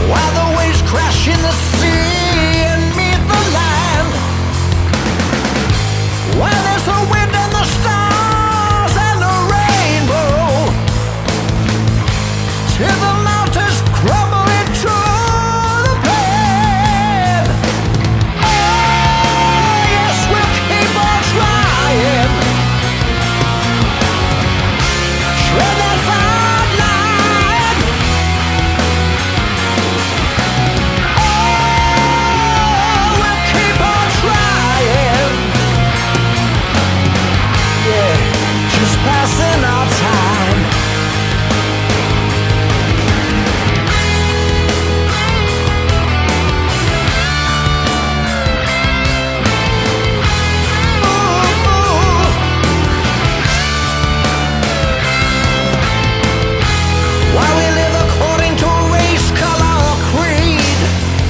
while the waves crash in the sea and meet the land. While there's the wind and the stars and the rainbow, till the mountains crumble into the plain. Oh yes, we'll keep on trying. Tread that fine line. Oh, we'll keep on trying. Yeah, just passing our time. While we live according to race, color, or creed,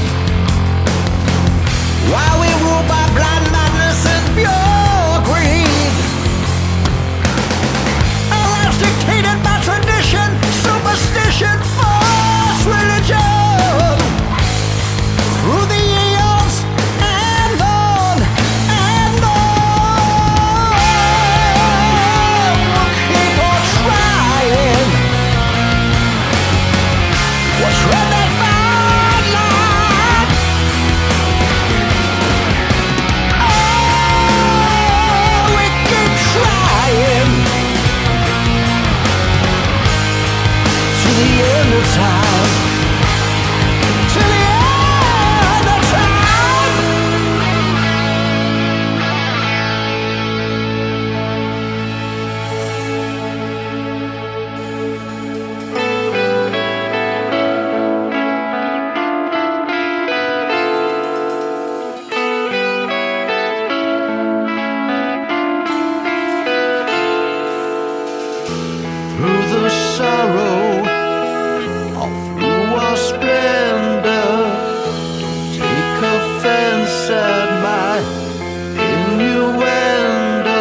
while we rule by blind madness and pure greed, our lives dictated by tradition, superstition, false religion, through the eons and on and on. We'll keep on trying. We'll tread that fine line. Oh, we keep trying to the end of time. To the end of time. Through the sorrow or through our splendor, don't take offense at my innuendo.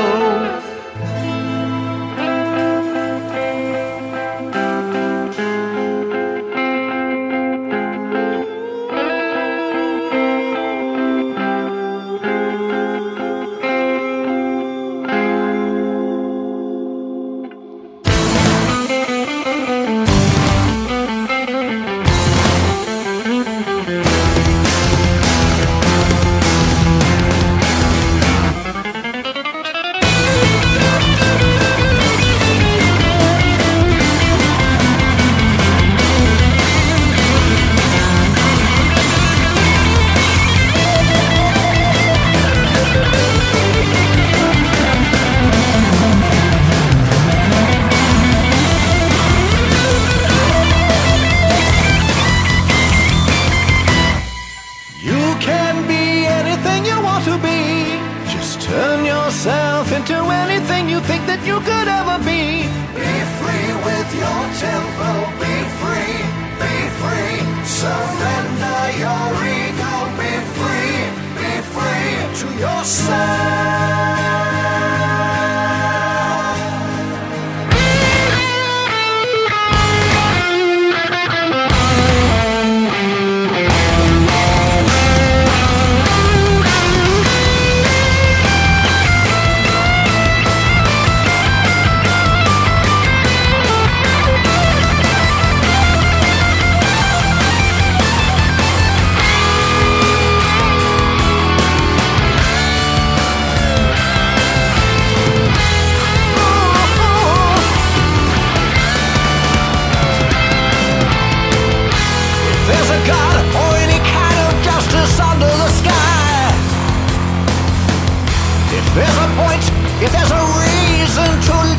You can be anything you want to be. Just turn yourself into anything you think that you could ever be. Be free with your tempo. Be free, be free. Surrender your ego. Be free to yourself. There's a God or any kind of justice under the sky. If there's a point, if there's a reason to